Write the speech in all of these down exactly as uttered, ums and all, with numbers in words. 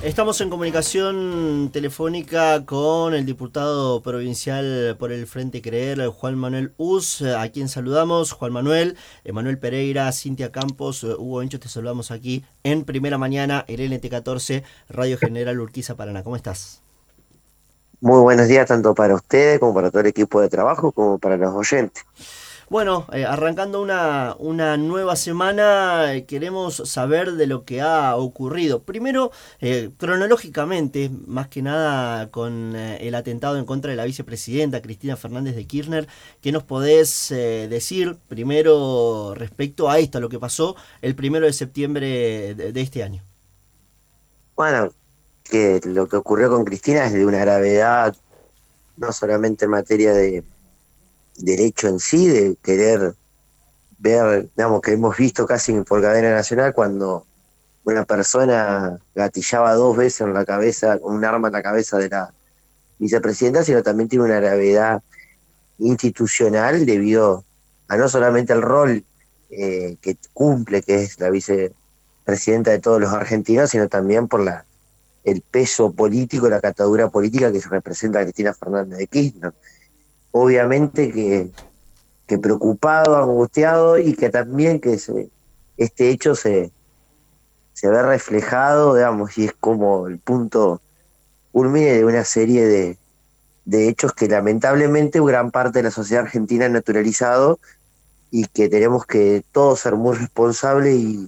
Estamos en comunicación telefónica con el diputado provincial por el Frente Creer, Juan Manuel Uz, a quien saludamos. Juan Manuel, Emanuel Pereira, Cintia Campos, Hugo Encho, te saludamos aquí en Primera Mañana, el N T catorce, Radio General Urquiza, Paraná. ¿Cómo estás? Muy buenos días tanto para ustedes como para todo el equipo de trabajo como para los oyentes. Bueno, eh, arrancando una, una nueva semana, eh, queremos saber de lo que ha ocurrido. Primero, eh, cronológicamente, más que nada con eh, el atentado en contra de la vicepresidenta Cristina Fernández de Kirchner, ¿qué nos podés eh, decir primero respecto a esto, a lo que pasó el primero de septiembre de, de este año? Bueno, que lo que ocurrió con Cristina es de una gravedad, no solamente en materia de derecho en sí, de querer ver, digamos, que hemos visto casi por cadena nacional cuando una persona gatillaba dos veces en la cabeza, con un arma en la cabeza de la vicepresidenta, sino también tiene una gravedad institucional debido a no solamente el rol eh, que cumple, que es la vicepresidenta de todos los argentinos, sino también por la el peso político, la catadura política que se representa a Cristina Fernández de Kirchner. Obviamente que, que preocupado, angustiado y que también que se, este hecho se, se ve reflejado, digamos, y es como el punto culmine de una serie de, de hechos que lamentablemente gran parte de la sociedad argentina ha naturalizado y que tenemos que todos ser muy responsables y,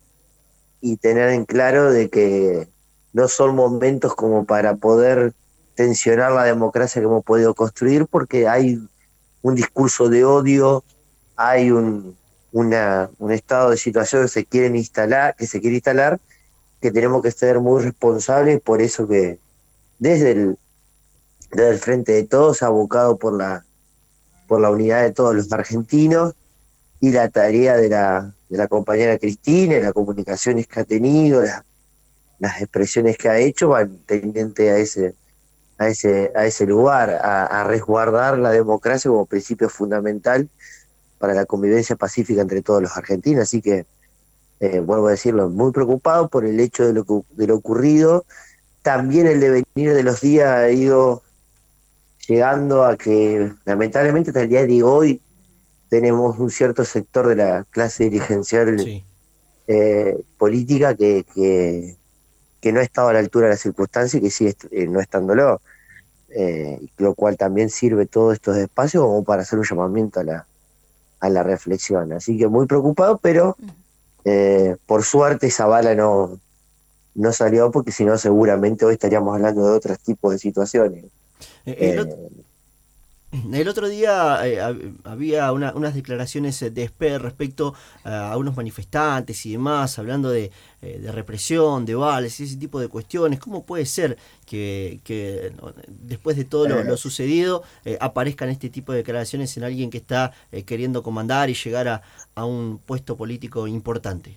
y tener en claro de que no son momentos como para poder tensionar la democracia que hemos podido construir, porque hay un discurso de odio, hay un, una, un estado de situación que se quieren instalar, que se quiere instalar, que tenemos que ser muy responsables, por eso que desde el, desde el Frente de Todos, abocado por la, por la unidad de todos los argentinos, y la tarea de la, de la compañera Cristina, las comunicaciones que ha tenido, la, las expresiones que ha hecho van tendiente a ese, a ese, a ese lugar, a, a resguardar la democracia como principio fundamental para la convivencia pacífica entre todos los argentinos. Así que, eh, vuelvo a decirlo, muy preocupado por el hecho de lo, que, de lo ocurrido. También el devenir de los días ha ido llegando a que, lamentablemente, hasta el día de hoy, tenemos un cierto sector de la clase dirigencial Sí. eh, política que... que que no ha estado a la altura de las circunstancias y que sigue eh, no estándolo, eh, lo cual también sirve todos estos espacios como para hacer un llamamiento a la, a la reflexión. Así que muy preocupado, pero eh, por suerte esa bala no, no salió, porque si no seguramente hoy estaríamos hablando de otros tipos de situaciones. El otro... Eh, El otro día eh, había una, unas declaraciones de Esper respecto a unos manifestantes y demás, hablando de, eh, de represión, de vales y ese tipo de cuestiones. ¿Cómo puede ser que, que después de todo lo, lo sucedido eh, aparezcan este tipo de declaraciones en alguien que está eh, queriendo comandar y llegar a, a un puesto político importante?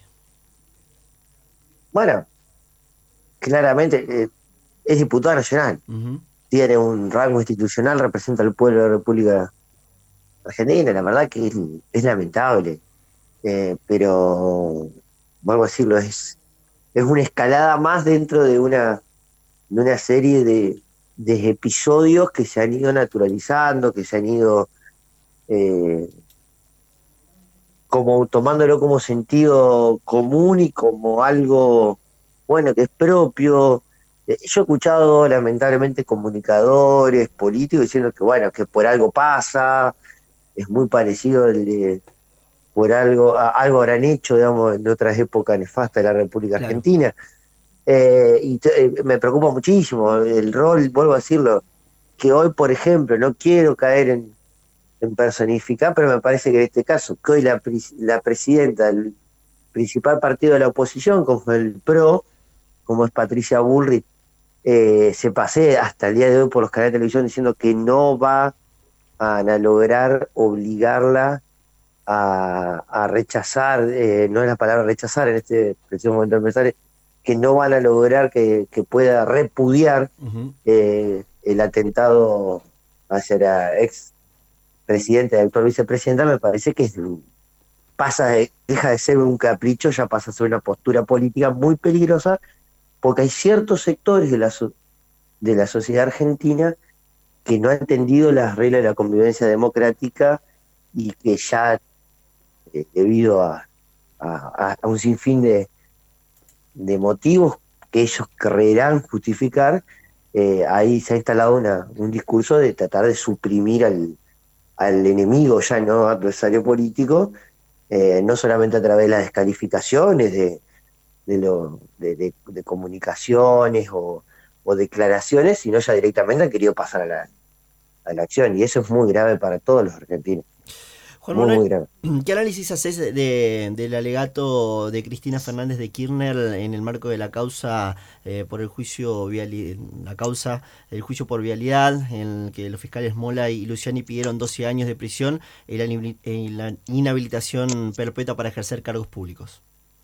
bueno, claramente eh, es diputado nacional, Uh-huh. tiene un rango institucional, representa al pueblo de la República Argentina. La verdad que es, es lamentable, eh, pero vuelvo a decirlo, es, es una escalada más dentro de una, de una serie de, de episodios que se han ido naturalizando, que se han ido eh, como tomándolo como sentido común y como algo, bueno, que es propio. Eh, Yo he escuchado lamentablemente comunicadores, políticos diciendo que bueno, que por algo pasa, es muy parecido el de por algo, a- algo habrán hecho, digamos, en otras épocas nefastas de la República Claro. Argentina. Eh, y te- eh, me preocupa muchísimo el rol, vuelvo a decirlo, que hoy, por ejemplo, no quiero caer en, en personificar, pero me parece que en este caso, que hoy la, pres- la presidenta del principal partido de la oposición, como el PRO, como es Patricia Bullrich, eh, se pasee hasta el día de hoy por los canales de televisión diciendo que no va a, a lograr obligarla a, a rechazar, eh, no es la palabra rechazar en este preciso momento empresario, que no van a lograr que, que pueda repudiar Uh-huh. eh, el atentado hacia la ex presidenta y actual vicepresidenta. Me parece que es, pasa de, deja de ser un capricho, ya pasa a ser una postura política muy peligrosa porque hay ciertos sectores de la, so- de la sociedad argentina que no han entendido las reglas de la convivencia democrática y que ya, eh, debido a, a- a un sinfín de, de motivos que ellos creerán justificar, eh, ahí se ha instalado una, un discurso de tratar de suprimir al, al enemigo, ya no adversario político, eh, no solamente a través de las descalificaciones de, de, lo, de, de- de comunicaciones o, o declaraciones, sino ya directamente han querido pasar a la, a la acción, y eso es muy grave para todos los argentinos, Juan muy, Manuel, muy grave. ¿qué análisis haces de, del alegato de Cristina Fernández de Kirchner en el marco de la causa eh, por el juicio viali- la causa el juicio por vialidad, en el que los fiscales Mola y Luciani pidieron doce años de prisión y la, inhab- y la inhabilitación perpetua para ejercer cargos públicos?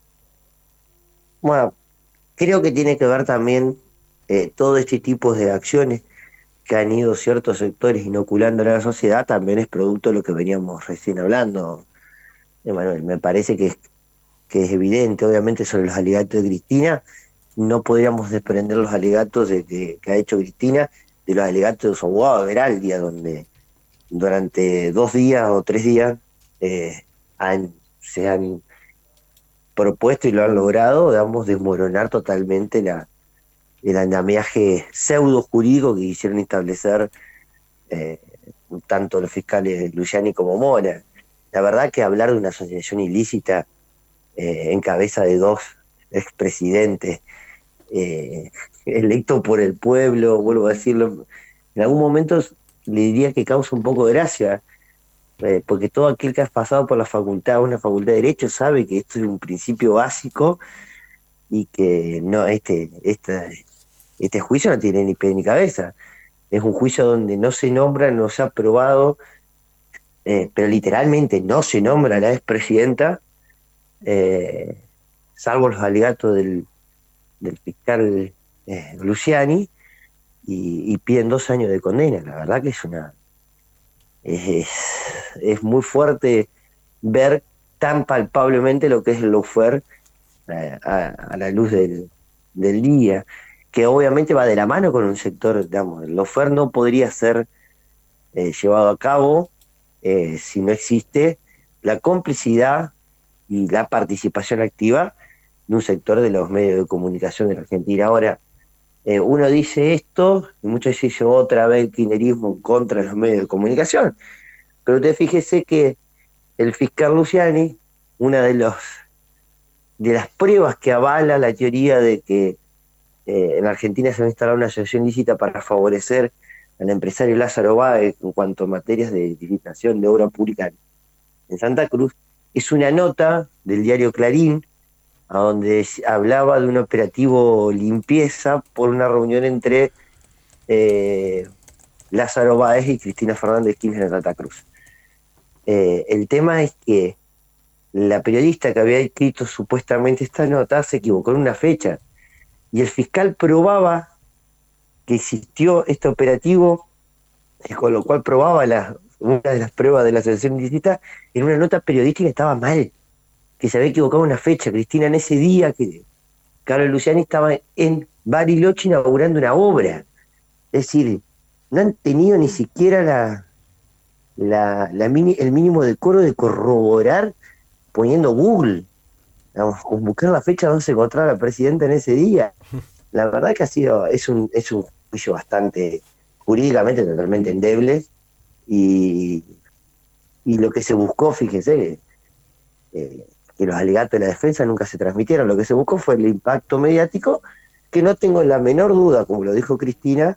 Bueno, creo que tiene que ver también, eh, todo este tipo de acciones que han ido ciertos sectores inoculando a la sociedad, también es producto de lo que veníamos recién hablando, Emanuel. Me parece que es, que es evidente, obviamente, sobre los alegatos de Cristina. No podríamos desprender los alegatos de que, que ha hecho Cristina de los alegatos de su abogado Veraldia, donde durante dos días o tres días, eh, han, se han propuesto y lo han logrado, digamos, desmoronar totalmente la, el andamiaje pseudo jurídico que quisieron establecer, eh, tanto los fiscales Luciani como Mora. La verdad que hablar de una asociación ilícita, eh, en cabeza de dos expresidentes, eh, electos por el pueblo, vuelvo a decirlo, en algún momento le diría que causa un poco de gracia, eh, porque todo aquel que ha pasado por la facultad, una facultad de Derecho, sabe que esto es un principio básico y que no, este, este, este juicio no tiene ni pie ni cabeza. Es un juicio donde no se nombra, no se ha probado, eh, pero literalmente no se nombra a la expresidenta, eh, salvo los alegatos del, del fiscal, eh, Luciani, y, y piden dos años de condena. La verdad que es una es, es muy fuerte ver tan palpablemente lo que es el lawfare, eh, a, a la luz del, del día, que obviamente va de la mano con un sector, digamos, el lawfare no podría ser, eh, llevado a cabo, eh, si no existe la complicidad y la participación activa de un sector de los medios de comunicación de la Argentina. Ahora, eh, uno dice esto, y muchos dicen otra vez el kirchnerismo contra los medios de comunicación, pero usted fíjese que el fiscal Luciani, una de los de las pruebas que avala la teoría de que, eh, en Argentina se va a instalar una asociación ilícita para favorecer al empresario Lázaro Báez en cuanto a materias de licitación de obra pública en Santa Cruz, es una nota del diario Clarín, a donde hablaba de un operativo limpieza por una reunión entre, eh, Lázaro Báez y Cristina Fernández de Kirchner en Santa Cruz. Eh, el tema es que la periodista que había escrito supuestamente esta nota se equivocó en una fecha, y el fiscal probaba que existió este operativo, con lo cual probaba la, una de las pruebas de la asociación ilícita en una nota periodística que estaba mal, que se había equivocado en una fecha. Cristina, en ese día que Carlos Luciani estaba en Bariloche inaugurando una obra. Es decir, no han tenido ni siquiera la, la, la mini, el mínimo decoro de corroborar poniendo Google, digamos, con buscar la fecha donde se encontraba la presidenta en ese día. La verdad que ha sido, es un, es un juicio bastante, jurídicamente totalmente endeble, y, y lo que se buscó, fíjese, eh, que los alegatos de la defensa nunca se transmitieron. Lo que se buscó fue el impacto mediático, que no tengo la menor duda, como lo dijo Cristina,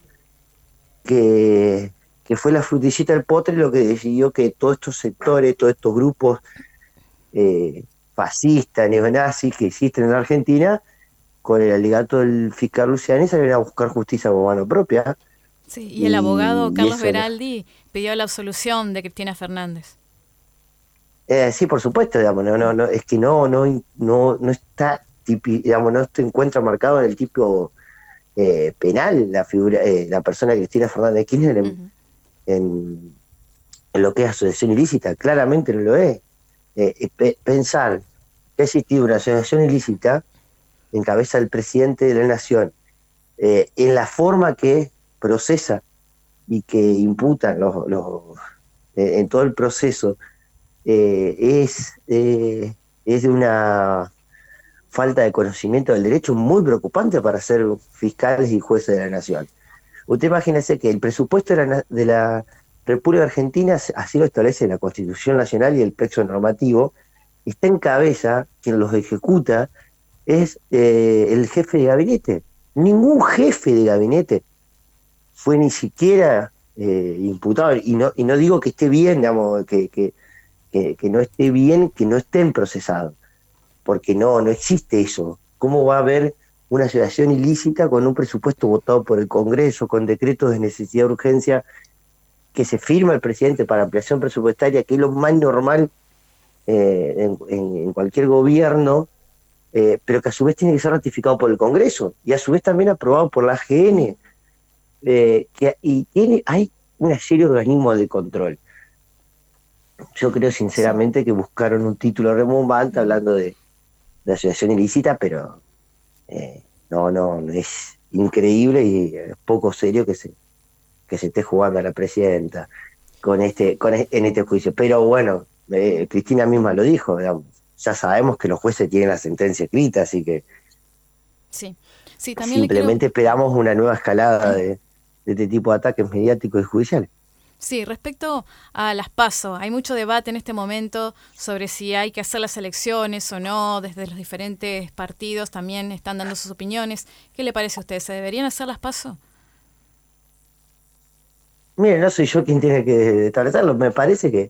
que, que fue la frutillita del postre lo que decidió que todos estos sectores, todos estos grupos, eh, fascistas, neonazis que existen en la Argentina, con el alegato del fiscal Luciani salieron a buscar justicia por mano propia. Sí, y el Y, abogado y Carlos eso, Veraldi pidió la absolución de Cristina Fernández. eh, sí, por supuesto, digamos, no, no, no, es que no, no, no, no está tipi, digamos, no se encuentra marcado en el tipo, eh, penal la figura, eh, la persona Cristina Fernández de Kirchner en, Uh-huh. en, en lo que es asociación ilícita. Claramente no lo es. Eh, pe- pensar que ha existido una asociación ilícita encabeza el presidente de la Nación, eh, en la forma que procesa y que imputa los, los, eh, en todo el proceso, eh, es, eh, es de una falta de conocimiento del derecho muy preocupante para ser fiscales y jueces de la Nación. Usted imagínese que el presupuesto de la, de la República Argentina, así lo establece la Constitución Nacional y el texto normativo, está en cabeza, quien los ejecuta, es eh, el jefe de gabinete. Ningún jefe de gabinete fue ni siquiera eh, imputado, y no, y no digo que esté bien, digamos, que, que, que, que no esté bien, que no estén procesados, porque no, no existe eso. ¿Cómo va a haber una asociación ilícita con un presupuesto votado por el Congreso, con decretos de necesidad de urgencia que se firma el presidente para ampliación presupuestaria, que es lo más normal eh, en, en, en cualquier gobierno, eh, pero que a su vez tiene que ser ratificado por el Congreso y a su vez también aprobado por la A G N, eh, que, y tiene, hay una serie de organismos de control. Yo creo sinceramente que buscaron un título remombante hablando de, de asociación ilícita, pero eh, no, no, es increíble y es poco serio que se que se esté jugando a la presidenta con este, con este, en este juicio. Pero bueno, eh, Cristina misma lo dijo, digamos, ya sabemos que los jueces tienen la sentencia escrita, así que sí. Sí, también simplemente le quiero... esperamos una nueva escalada de, de este tipo de ataques mediáticos y judiciales. Sí, respecto a las PASO, hay mucho debate en este momento sobre si hay que hacer las elecciones o no, desde los diferentes partidos también están dando sus opiniones. ¿Qué le parece a usted? ¿Se deberían hacer las PASO? Mire, no soy yo quien tiene que establecerlo, me parece que,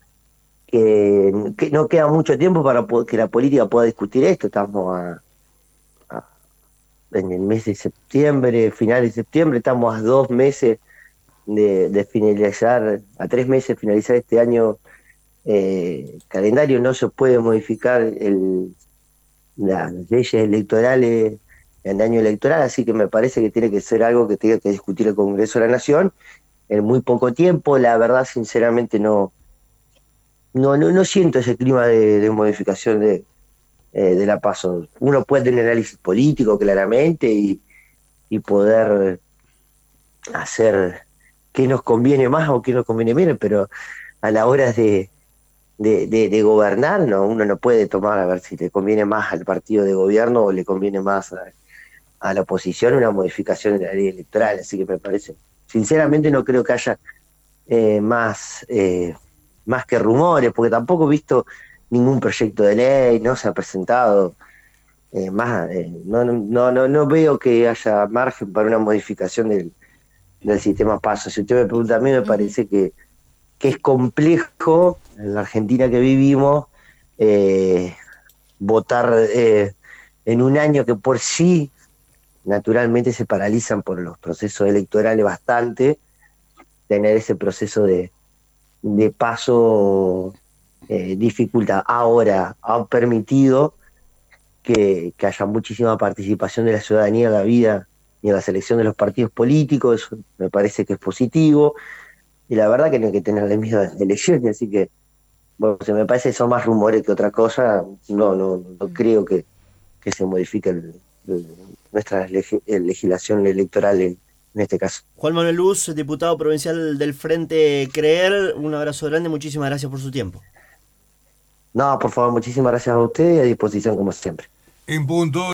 que, que no queda mucho tiempo para que la política pueda discutir esto. Estamos a, a, en el mes de septiembre, final de septiembre, estamos a dos meses de, de finalizar, a tres meses de finalizar este año eh, calendario. No se puede modificar el, las leyes electorales en año electoral, así que me parece que tiene que ser algo que tenga que discutir el Congreso de la Nación en muy poco tiempo. La verdad, sinceramente, no no no, no siento ese clima de, de modificación de, eh, de la PASO. Uno puede tener análisis político, claramente, y, y poder hacer qué nos conviene más o qué nos conviene menos, pero a la hora de, de, de, de gobernar, no, uno no puede tomar a ver si le conviene más al partido de gobierno o le conviene más a, a la oposición una modificación de la ley electoral. Así que me parece... Sinceramente no creo que haya eh, más, eh, más que rumores, porque tampoco he visto ningún proyecto de ley, no se ha presentado eh, más, eh, no, no, no, no veo que haya margen para una modificación del, del sistema PASO. Si usted me pregunta a mí, me parece que, que es complejo en la Argentina que vivimos eh, votar eh, en un año que por sí naturalmente se paralizan por los procesos electorales bastante, tener ese proceso de, de paso eh, dificulta. Ahora han permitido que, que haya muchísima participación de la ciudadanía en la vida y en la selección de los partidos políticos. Eso me parece que es positivo, y la verdad que no hay que tenerle miedo a las elecciones, así que bueno, se me parece que son más rumores que otra cosa. No, no, no creo que, que se modifique el nuestra leg- legislación electoral en, en este caso. Juan Manuel Luz, diputado provincial del Frente Creer, un abrazo grande, muchísimas gracias por su tiempo. No, por favor, muchísimas gracias a usted y a disposición como siempre. En punto.